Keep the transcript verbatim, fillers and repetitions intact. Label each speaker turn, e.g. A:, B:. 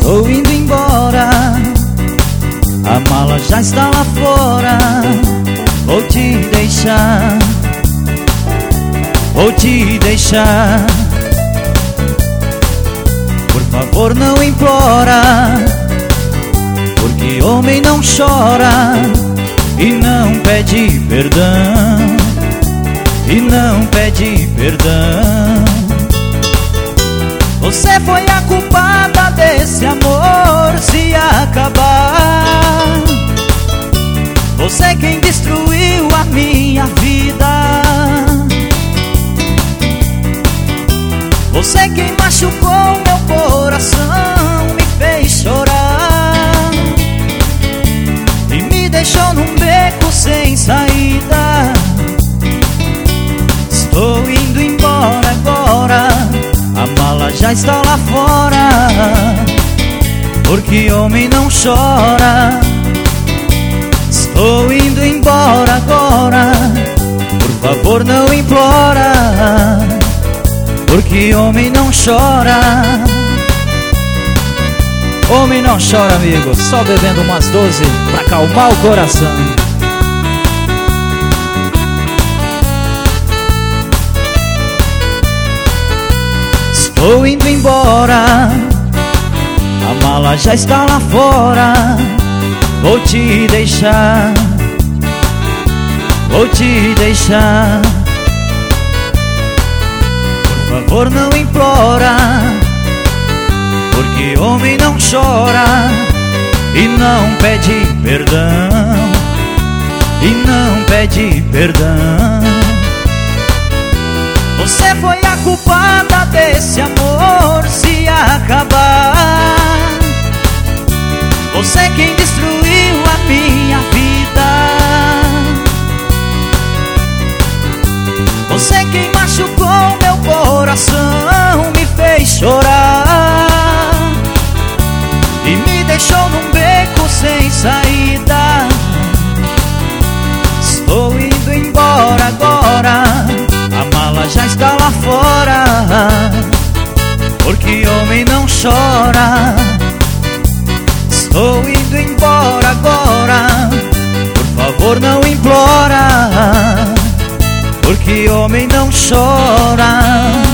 A: Estou indo embora, a mala já está lá fora. Vou te deixar, vou te deixar. Por favor, não implora, porque homem não chora e não pede perdão, e não pede perdão. Você foi a culpada desse amor se acabar. Você quem destruiu a minha vida. Você quem machucou meu coração, me fez chorar e me deixou num beco sem saída. Estou indo embora agora, a mala já está lá fora, porque homem não chora. Estou indo embora agora, por favor não implora, porque homem não chora. Homem não chora, amigo, só bebendo umas doze pra acalmar o coração. Estou indo embora, a mala já está lá fora. Vou te deixar, vou te deixar. Por favor não implora, porque homem não chora e não pede perdão, e não pede perdão. Você foi a culpada desse amor se acabar. Você quem destruiu a minha vida. Você quem machucou meu coração, me fez chorar e me deixou num beco sem saída. Estou indo embora agora, a mala já está lá fora, porque homem não chora. Estou indo embora agora, por favor não implora, porque homem não chora.